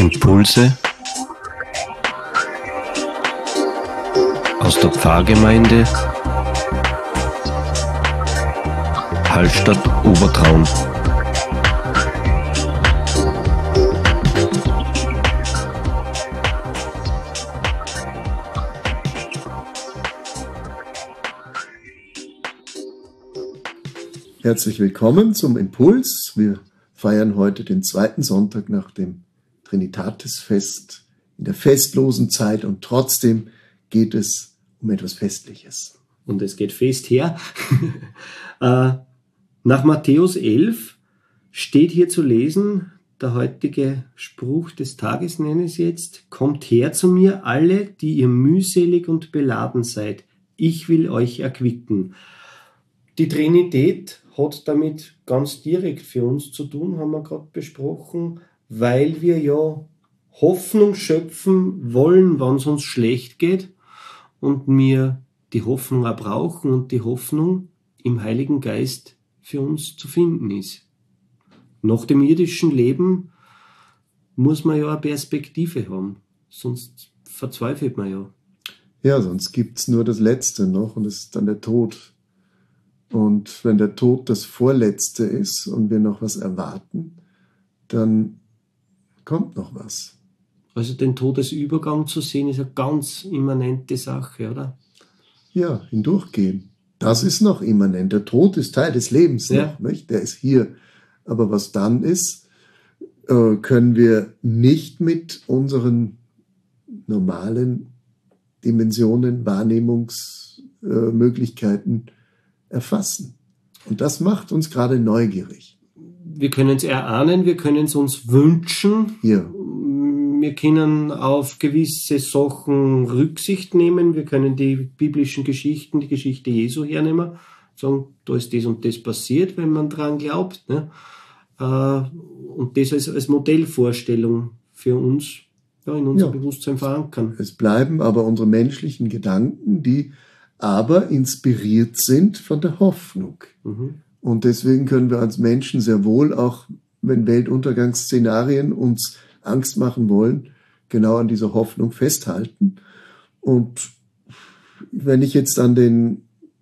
Impulse aus der Pfarrgemeinde Hallstatt Obertraun. Herzlich willkommen zum Impuls. Wir feiern heute den zweiten Sonntag nach dem Trinitatisfest in der festlosen Zeit und trotzdem geht es um etwas Festliches. Und es geht fest her. Nach Matthäus 11 steht hier zu lesen, der heutige Spruch des Tages nenne ich es jetzt: Kommt her zu mir alle, die ihr mühselig und beladen seid. Ich will euch erquicken. Die Trinität hat damit ganz direkt für uns zu tun, haben wir gerade besprochen, weil wir ja Hoffnung schöpfen wollen, wenn es uns schlecht geht und wir die Hoffnung auch brauchen und die Hoffnung im Heiligen Geist für uns zu finden ist. Nach dem irdischen Leben muss man ja eine Perspektive haben, sonst verzweifelt man ja. Ja, sonst gibt es nur das Letzte noch und das ist dann der Tod. Und wenn der Tod das Vorletzte ist und wir noch was erwarten, dann kommt noch was. Also den Todesübergang zu sehen, ist eine ganz immanente Sache, oder? Ja, hindurchgehen. Das ist noch immanent. Der Tod ist Teil des Lebens noch, nicht? Der ist hier. Aber was dann ist, können wir nicht mit unseren normalen Dimensionen, Wahrnehmungsmöglichkeiten erfassen. Und das macht uns gerade neugierig. Wir können es erahnen, wir können es uns wünschen. Ja. Wir können auf gewisse Sachen Rücksicht nehmen. Wir können die biblischen Geschichten, die Geschichte Jesu hernehmen, sagen, da ist das und das passiert, wenn man dran glaubt. Ne? Und das als Modellvorstellung für uns in unser Bewusstsein verankern. Es bleiben aber unsere menschlichen Gedanken, die aber inspiriert sind von der Hoffnung. Mhm. Und deswegen können wir als Menschen sehr wohl, auch wenn Weltuntergangsszenarien uns Angst machen wollen, genau an dieser Hoffnung festhalten. Und wenn ich jetzt an den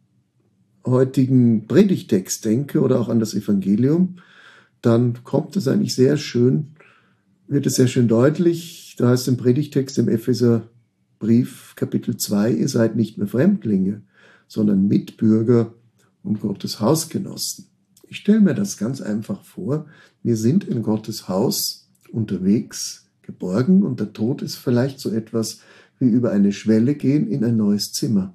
heutigen Predigtext denke oder auch an das Evangelium, dann kommt es eigentlich sehr schön, wird es sehr schön deutlich. Da heißt im Predigtext im Epheserbrief, Kapitel 2, ihr seid nicht mehr Fremdlinge, sondern Mitbürger und Gottes Hausgenossen. Ich stelle mir das ganz einfach vor. Wir sind in Gottes Haus unterwegs, geborgen, und der Tod ist vielleicht so etwas wie über eine Schwelle gehen in ein neues Zimmer.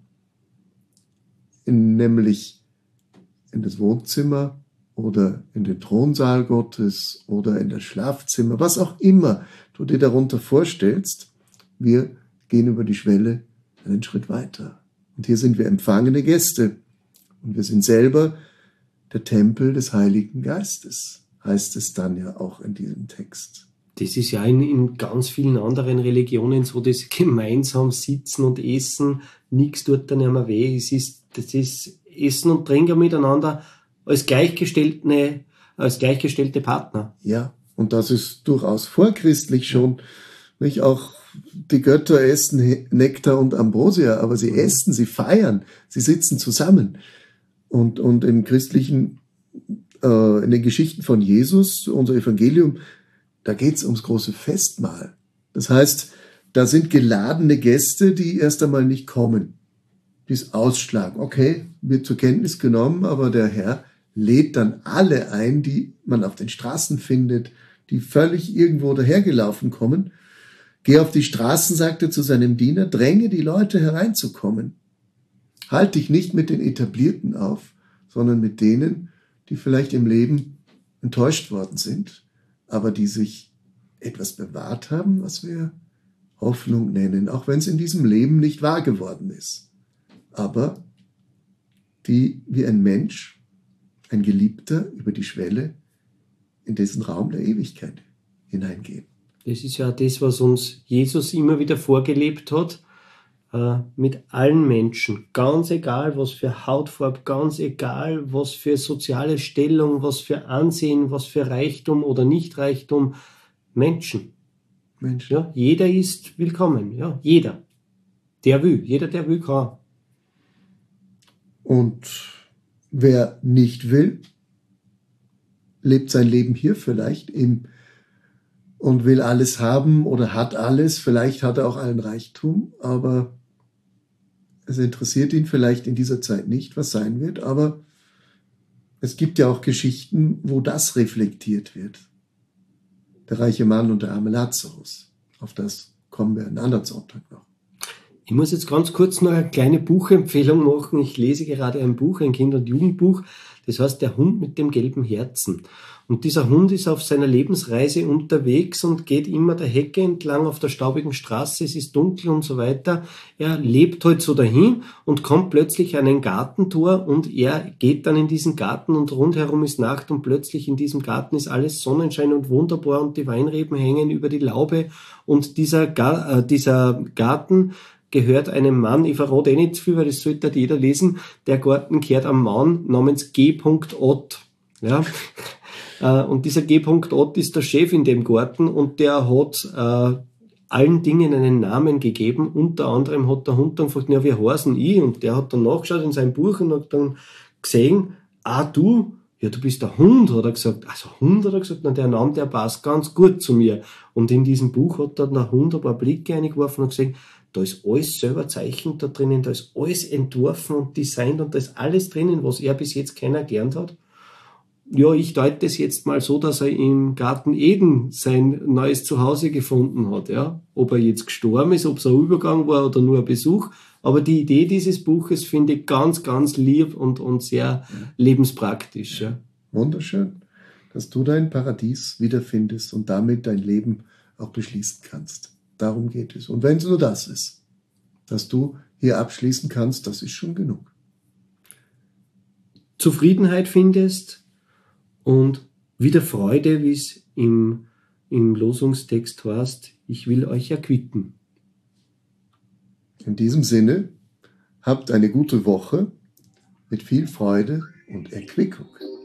Nämlich in das Wohnzimmer oder in den Thronsaal Gottes oder in das Schlafzimmer, was auch immer du dir darunter vorstellst. Wir gehen über die Schwelle einen Schritt weiter. Und hier sind wir empfangene Gäste. Und wir sind selber der Tempel des Heiligen Geistes, heißt es dann ja auch in diesem Text. Das ist ja in ganz vielen anderen Religionen so, das gemeinsam Sitzen und Essen, nichts tut dann nicht mehr weh. Das ist Essen und Trinken miteinander als gleichgestellte Partner. Ja, und das ist durchaus vorchristlich schon. Nicht auch die Götter essen Nektar und Ambrosia, aber sie essen, sie feiern, sie sitzen zusammen. Und im christlichen, in den Geschichten von Jesus, unser Evangelium, da geht es ums große Festmahl. Das heißt, da sind geladene Gäste, die erst einmal nicht kommen, die es ausschlagen. Okay, wird zur Kenntnis genommen, aber der Herr lädt dann alle ein, die man auf den Straßen findet, die völlig irgendwo dahergelaufen kommen. Geh auf die Straßen, sagt er zu seinem Diener, dränge die Leute hereinzukommen. Halt dich nicht mit den Etablierten auf, sondern mit denen, die vielleicht im Leben enttäuscht worden sind, aber die sich etwas bewahrt haben, was wir Hoffnung nennen, auch wenn es in diesem Leben nicht wahr geworden ist. Aber die wie ein Mensch, ein Geliebter über die Schwelle in dessen Raum der Ewigkeit hineingehen. Das ist ja das, was uns Jesus immer wieder vorgelebt hat, mit allen Menschen, ganz egal, was für Hautfarbe, ganz egal, was für soziale Stellung, was für Ansehen, was für Reichtum oder Nicht-Reichtum, Menschen. Mensch. Ja, jeder ist willkommen. Ja, jeder. Der will. Jeder, der will, kann. Und wer nicht will, lebt sein Leben hier vielleicht und will alles haben oder hat alles. Vielleicht hat er auch allen Reichtum, aber es interessiert ihn vielleicht in dieser Zeit nicht, was sein wird. Aber es gibt ja auch Geschichten, wo das reflektiert wird. Der reiche Mann und der arme Lazarus. Auf das kommen wir einen anderen Sonntag noch. Ich muss jetzt ganz kurz noch eine kleine Buchempfehlung machen. Ich lese gerade ein Buch, ein Kinder- und Jugendbuch. Das heißt Der Hund mit dem gelben Herzen. Und dieser Hund ist auf seiner Lebensreise unterwegs und geht immer der Hecke entlang auf der staubigen Straße. Es ist dunkel und so weiter. Er lebt halt so dahin und kommt plötzlich an ein Gartentor und er geht dann in diesen Garten und rundherum ist Nacht und plötzlich in diesem Garten ist alles Sonnenschein und wunderbar und die Weinreben hängen über die Laube und dieser Garten gehört einem Mann, ich verrate nicht zu viel, weil das sollte jeder lesen, der Garten gehört einem Mann namens G. Ott. Ja. Und dieser G. Ott ist der Chef in dem Garten und der hat allen Dingen einen Namen gegeben. Unter anderem hat der Hund dann gefragt, ja, wie heißen ich? Und der hat dann nachgeschaut in sein Buch und hat dann gesehen, du? Ja, du bist der Hund, hat er gesagt. Also Hund, hat er gesagt, na, der Name, der passt ganz gut zu mir. Und in diesem Buch hat dann der Hund ein paar Blicke eingeworfen und gesagt, da ist alles selber zeichnet da drinnen, da ist alles entworfen und designt und da ist alles drinnen, was er bis jetzt keiner gelernt hat. Ja, ich deute es jetzt mal so, dass er im Garten Eden sein neues Zuhause gefunden hat. Ja, ob er jetzt gestorben ist, ob es ein Übergang war oder nur ein Besuch. Aber die Idee dieses Buches finde ich ganz, ganz lieb und sehr lebenspraktisch. Ja. Wunderschön, dass du dein Paradies wiederfindest und damit dein Leben auch beschließen kannst. Darum geht es. Und wenn es nur das ist, dass du hier abschließen kannst, das ist schon genug. Zufriedenheit findest und wieder Freude, wie es im Losungstext heißt, ich will euch erquicken. In diesem Sinne, habt eine gute Woche mit viel Freude und Erquickung.